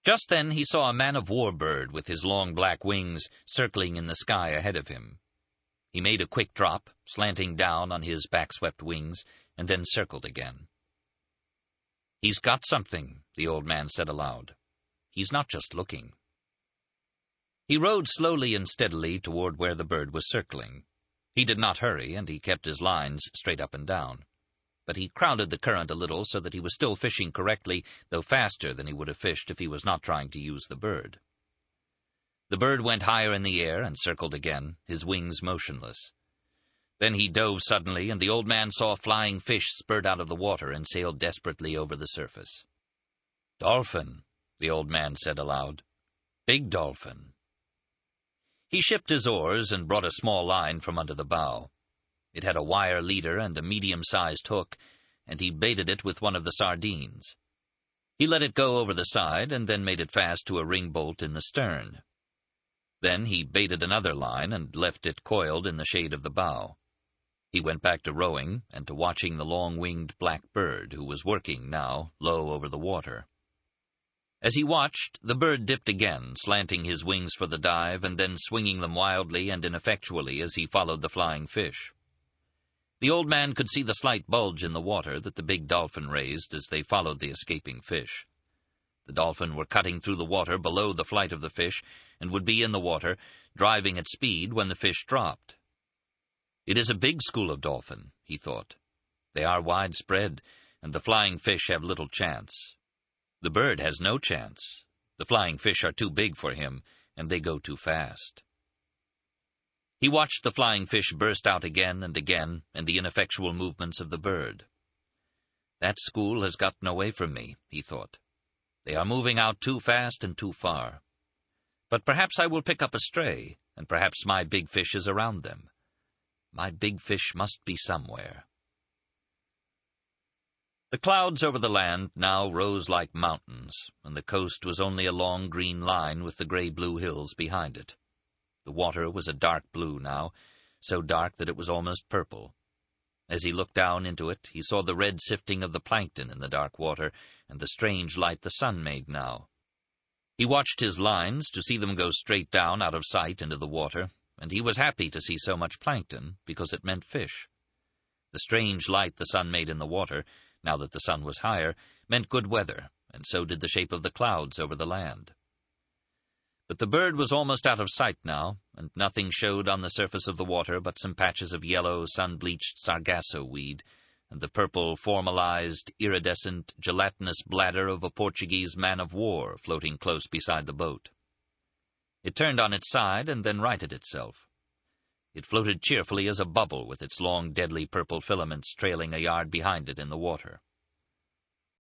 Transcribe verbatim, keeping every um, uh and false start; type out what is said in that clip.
Just then he saw a man-of-war bird with his long black wings circling in the sky ahead of him. He made a quick drop, slanting down on his back-swept wings, and then circled again. "He's got something," the old man said aloud. "He's not just looking." He rode slowly and steadily toward where the bird was circling. He did not hurry, and he kept his lines straight up and down. But he crowded the current a little so that he was still fishing correctly, though faster than he would have fished if he was not trying to use the bird. The bird went higher in the air and circled again, his wings motionless. Then he dove suddenly, and the old man saw a flying fish spurt out of the water and sail desperately over the surface. "Dolphin," the old man said aloud. "Big dolphin." He shipped his oars and brought a small line from under the bow. It had a wire leader and a medium-sized hook, and he baited it with one of the sardines. He let it go over the side and then made it fast to a ring bolt in the stern. Then he baited another line and left it coiled in the shade of the bow. He went back to rowing and to watching the long-winged black bird, who was working now, low over the water. As he watched, the bird dipped again, slanting his wings for the dive and then swinging them wildly and ineffectually as he followed the flying fish. The old man could see the slight bulge in the water that the big dolphin raised as they followed the escaping fish. The dolphin were cutting through the water below the flight of the fish and would be in the water, driving at speed when the fish dropped. "It is a big school of dolphin," he thought. "They are widespread, and the flying fish have little chance. The bird has no chance. The flying fish are too big for him, and they go too fast." He watched the flying fish burst out again and again, and the ineffectual movements of the bird. "That school has gotten away from me," he thought. "They are moving out too fast and too far. But perhaps I will pick up a stray, and perhaps my big fish is around them. My big fish must be somewhere." The clouds over the land now rose like mountains, and the coast was only a long green line with the gray-blue hills behind it. The water was a dark blue now, so dark that it was almost purple. As he looked down into it, he saw the red sifting of the plankton in the dark water, and the strange light the sun made now. He watched his lines to see them go straight down out of sight into the water, and he was happy to see so much plankton, because it meant fish. The strange light the sun made in the water, now that the sun was higher, meant good weather, and so did the shape of the clouds over the land. But the bird was almost out of sight now, and nothing showed on the surface of the water but some patches of yellow, sun-bleached sargasso weed, and the purple, formalized, iridescent, gelatinous bladder of a Portuguese man-of-war floating close beside the boat. It turned on its side and then righted itself. It floated cheerfully as a bubble with its long, deadly purple filaments trailing a yard behind it in the water.